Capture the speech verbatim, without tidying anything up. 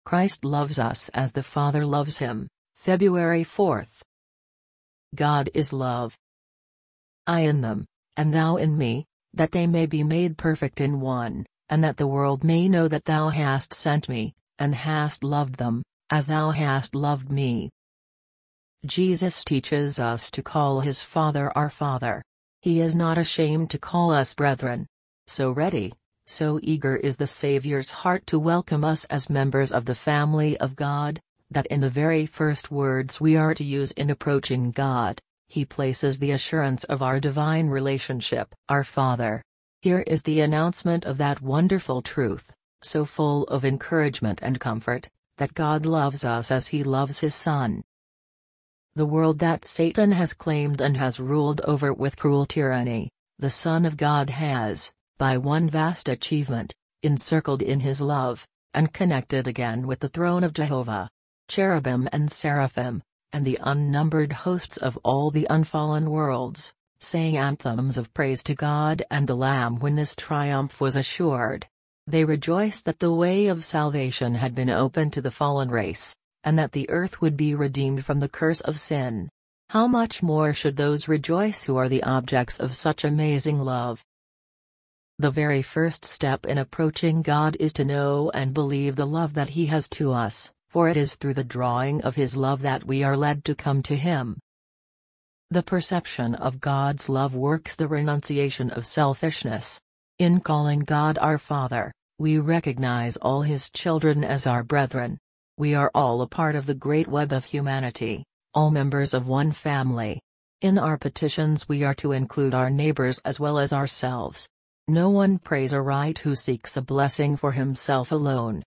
Christ loves us as the Father loves him. February fourth. God is love. I in them, and thou in me, that they may be made perfect in one, and that the world may know that thou hast sent me, and hast loved them, as thou hast loved me. Jesus teaches us to call his Father our Father. He is not ashamed to call us brethren. So ready, so eager is the Savior's heart to welcome us as members of the family of God, that in the very first words we are to use in approaching God, he places the assurance of our divine relationship, our Father. Here is the announcement of that wonderful truth, so full of encouragement and comfort, that God loves us as he loves his Son. The world that Satan has claimed and has ruled over with cruel tyranny, the Son of God has, by one vast achievement, encircled in his love, and connected again with the throne of Jehovah. Cherubim and seraphim, and the unnumbered hosts of all the unfallen worlds, sang anthems of praise to God and the Lamb when this triumph was assured. They rejoiced that the way of salvation had been opened to the fallen race, and that the earth would be redeemed from the curse of sin. How much more should those rejoice who are the objects of such amazing love? The very first step in approaching God is to know and believe the love that he has to us, for it is through the drawing of his love that we are led to come to him. The perception of God's love works the renunciation of selfishness. In calling God our Father, we recognize all his children as our brethren. We are all a part of the great web of humanity, all members of one family. In our petitions we are to include our neighbors as well as ourselves. No one prays aright who seeks a blessing for himself alone.